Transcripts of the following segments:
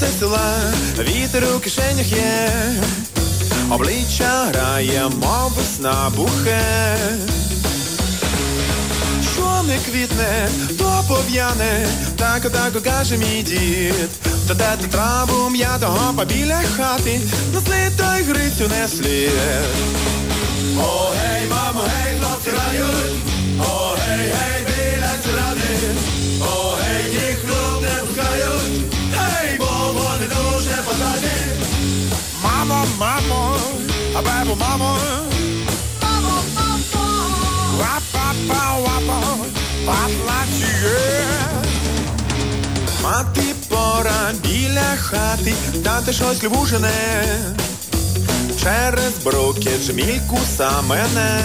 Сонце села, вітер у кишенях є, обличчя грає, мов весна бухе. Що не квітне, то пов'яне, так каже мій дід. Та де траву м'ятого побіля хати, несли той Грицю не слід. О, гей, мамо, гей, хлопці грають, о, гей, гей, біля ради, о, гей, їх клуб не пускають, гей, бо вони дуже посаді. Мамо, мамо, а бебу, мамо, мамо, мамо, лапа, лапа, паплачує. Мати пора біля хати, тати щось любужене, через брукет жмільку самене.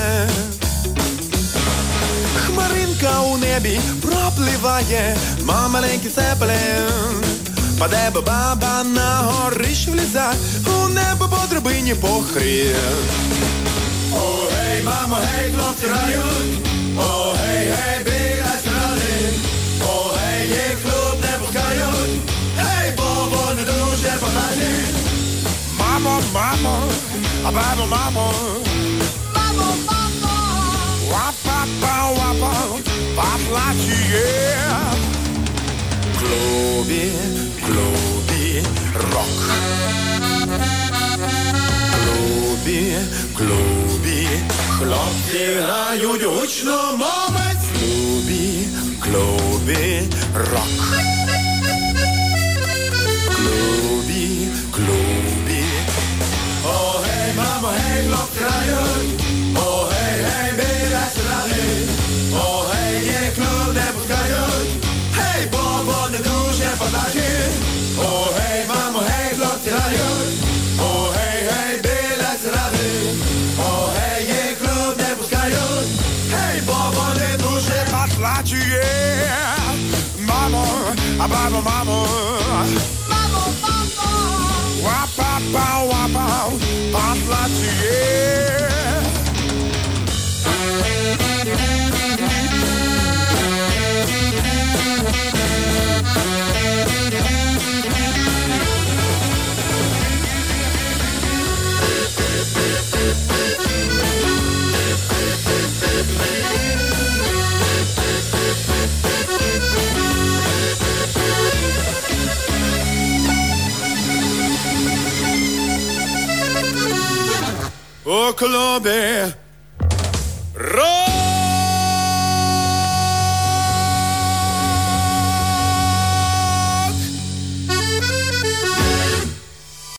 Хмаринка у небі пропливає, маленький цепелин. Паде баба на горищ вліза, у небо по драбині похрін. О, гей, мамо, гей, хлопці грають, о, гей, гей, біля ради, о, гей, їх клуб не пускають, гей, бо вони дуже погані. Мамо, мамо, а бабо, мамо, мамо, мамо, лапа, лапа, поплачує. В клубі рок. В клубі хлопці грають гучно, мовець. В клубі рок. В клубі. О, гей, мамо, гей, хлопці грають, о, гей, гей, біля ради, о, гей, їх клуб не пускають, гей, бо вони дуже подачі. О, гей, мамо, гей, хлопці грають, о, гей, гей, біля ради, о, гей, їх клуб не пускають, гей, бо вони дуже поплачує. Мамо, а бабо, мамо, мамо, мамо, лапа, лапа, поплачує. У клубі рок.